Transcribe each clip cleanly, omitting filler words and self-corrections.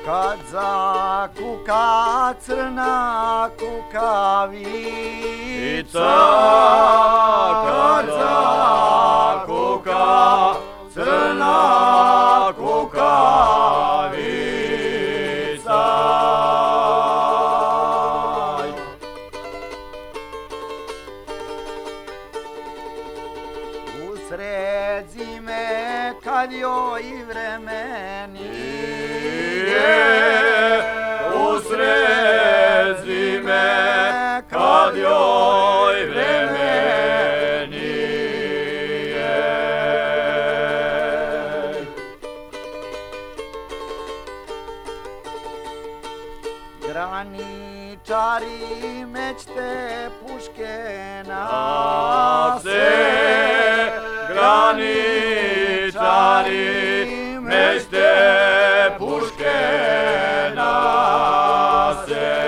Kad zakuka crna kukavica, kad zakuka crna kukavica. Usred zime kad joj vreme nije, usred zime kad joj vreme nije. Graničari mećte puške nase, graničari mećte puške nase.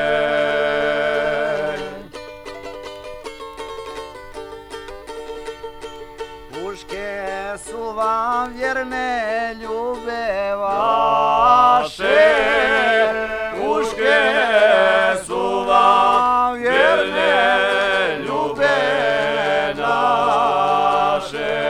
Puške su vam vjerne ljube vaše, puške su vam vjerne ljube naše.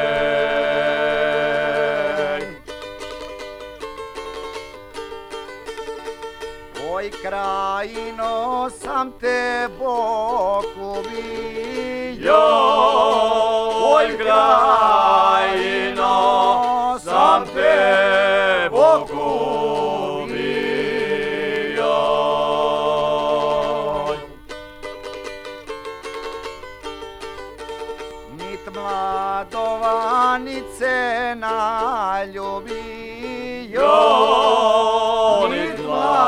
Oj krajino sam te Bog ubio, oj krajino sam te Bog ubio. Nit mladovanice naljubio, nit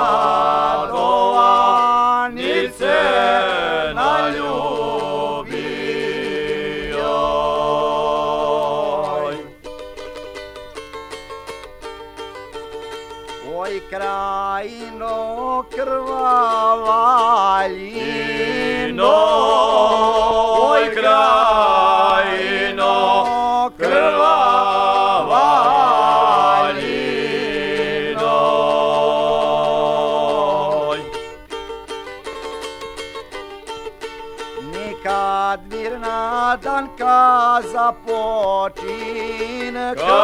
mladovanice naljubio. Oj krajino krvava ljino, oj krajino krvava ljino. Nikad mirna danka započinka,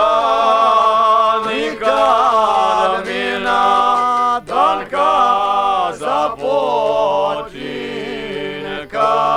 nikad mirna danka započinka.